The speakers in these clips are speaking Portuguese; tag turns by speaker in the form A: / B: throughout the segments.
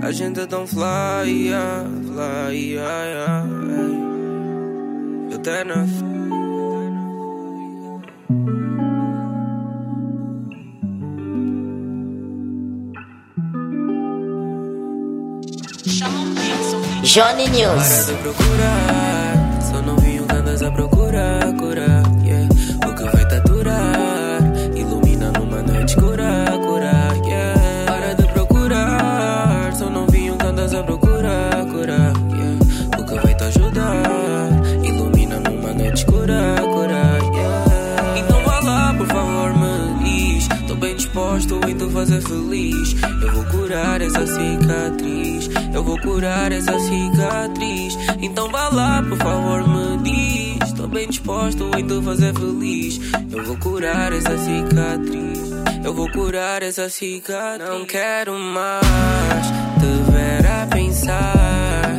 A: A gente é tão fly, yeah, fly, yeah, yeah, yeah. Eterna.
B: Johnny News.
A: Para de procurar, só não vim o que andas a procurar, curar, yeah. O que vai te aturar, ilumina numa noite escura, curar, yeah. Para de procurar, só não vim o que andas a procurar, curar, yeah. O que vai te ajudar, ilumina numa noite escura, curar, yeah. Então vá lá, por favor, me diz. Tô bem disposto em te fazer feliz. Eu vou curar essa cicatriz. Eu vou curar essa cicatriz. Então vá lá, por favor, me diz. Tô bem disposto em te fazer feliz. Eu vou curar essa cicatriz. Eu vou curar essa cicatriz. Não quero mais te ver a pensar.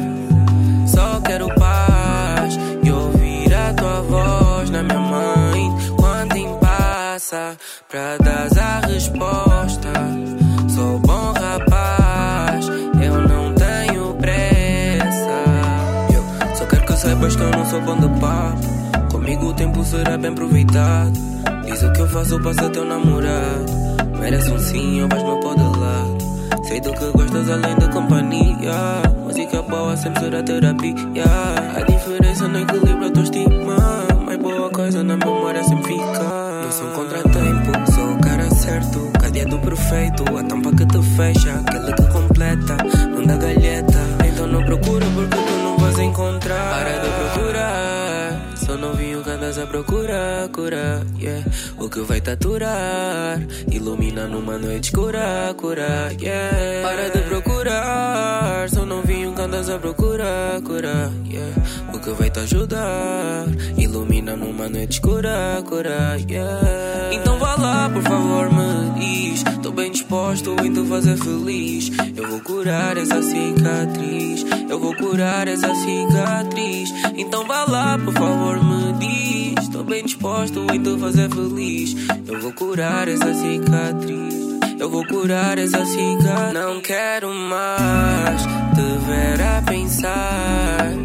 A: Só quero paz e ouvir a tua voz na minha mente. Quando tempo passa pra dar a resposta. Sou bom rapaz, eu não tenho pressa. Eu só quero que saibas que eu não sou bom de papo. Comigo o tempo será bem aproveitado. Diz o que eu faço, passa teu namorado. Merece um sim, ou vais-me pôr de lado. Sei do que gostas além da companhia. Música boa sempre será terapia. A diferença no equilíbrio, a tua estima. Mais boa coisa na memória sempre fica. Não sou um contratempo, sou o cara certo. Cadeia do perfeito, a tampa que te fecha. Aquele que completa, manda galheta. Então não procura porque tu não vais encontrar. Para de procurar, só não vim o que andas a procurar, curar, yeah. O que vai te aturar, ilumina numa noite escura, curar, yeah. Para de procurar, só não vim o que andas a procurar, curar, yeah. O que vai te ajudar, ilumina numa noite escura, curar, yeah. Então vá lá, por favor, me diz. Tô bem disposto em te fazer feliz. Eu vou curar essa cicatriz. Eu vou curar essa cicatriz. Então vá lá, por favor, me diz. Tô bem disposto em te fazer feliz. Eu vou curar essa cicatriz. Eu vou curar essa cicatriz. Não quero mais te ver a pensar.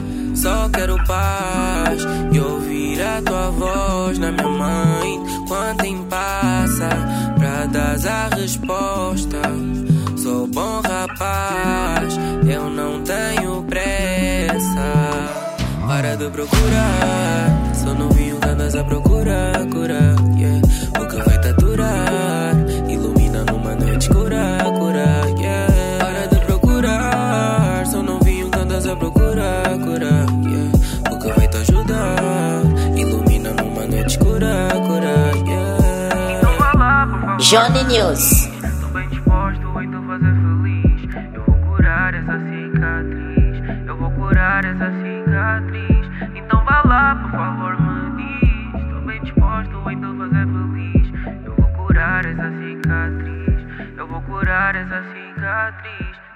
A: Só quero paz e ouvir a tua voz na minha mente. Quando tempo passa pra dar a resposta. Sou bom rapaz, eu não tenho pressa. Para de procurar, só não vim o que andas a procurar, curar, yeah. O que vai te aturar, ilumina numa noite escura, curar, yeah. Para de procurar, só não vim o que andas a procurar, curar, yeah. O que vai te ajudar, ilumina numa noite escura, curar, yeah. Então vá lá, por favor.
B: Johnny News.
A: Tô bem disposto em te fazer feliz. Eu vou curar essa cicatriz. Eu vou curar essa cicatriz. Então vá lá, por favor, me diz. Tô bem disposto em te fazer feliz. Eu vou curar essa cicatriz. Eu vou curar essa cicatriz.